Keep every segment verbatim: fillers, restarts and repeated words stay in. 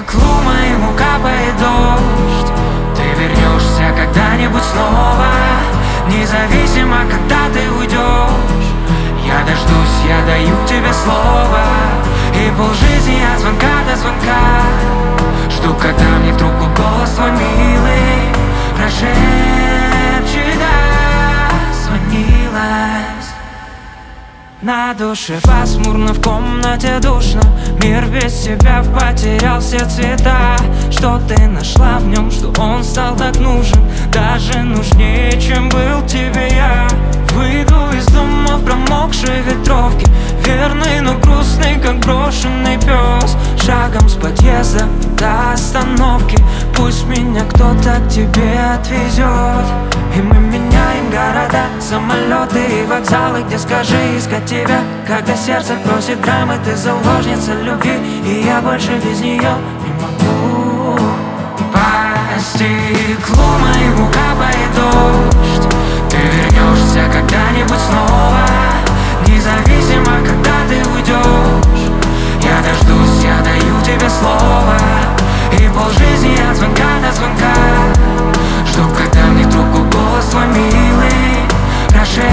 стеклу моему капает дождь. Ты вернешься когда-нибудь снова, независимо, когда ты уйдешь. Я дождусь, я даю тебе слово. И полжизни от звонка до звонка. Жду, когда мне в трубку голос твой милый прошепчет: да, звонилась. На душе пасмурно, в комнате душно. Мир без тебя потерял все цвета. Что ты нашла в нем, что он стал так нужен, даже нужнее, чем был тебе я. Выйду из дома в промокшей ветровке, верный, но грустный, как брошенный пес. Шагом с подъезда до остановки, пусть меня кто-то к тебе отвезет. И мы меняем города, самолеты и вокзалы, где, скажи, искать тебя, когда сердце просит драмы. Ты заложница любви, и я больше без нее не могу. По стеклу моему капает дождь. Ты вернешься когда-нибудь снова, независимо, когда ты уйдешь. Я дождусь, я даю тебе слово. И полжизни от звонка до звонка. Жду, когда мне в трубку голос твой милый прошепчет: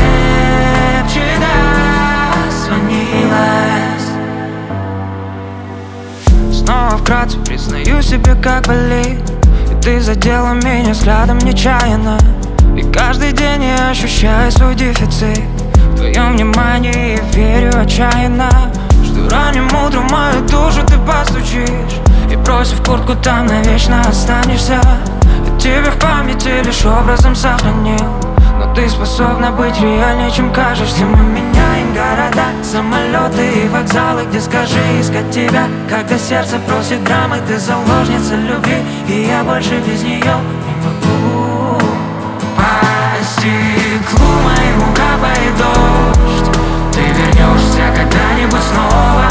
да, звонилась. Снова вкратце признаю себе, как болит. И ты задела меня взглядом нечаянно. И каждый день я ощущаю свой дефицит в твоем внимании, и верю отчаянно, что ранним утром мою душу ты постучишь. И бросив куртку, там навечно останешься. Я тебя в памяти лишь образом сохранил, но ты способна быть реальнее, чем кажешься. Мы меняем города, самолеты и вокзалы, где, скажи, искать тебя, когда сердце просит драмы. Ты заложница любви, и я больше без нее не могу. По стеклу моему капает дождь. Ты вернешься когда-нибудь снова,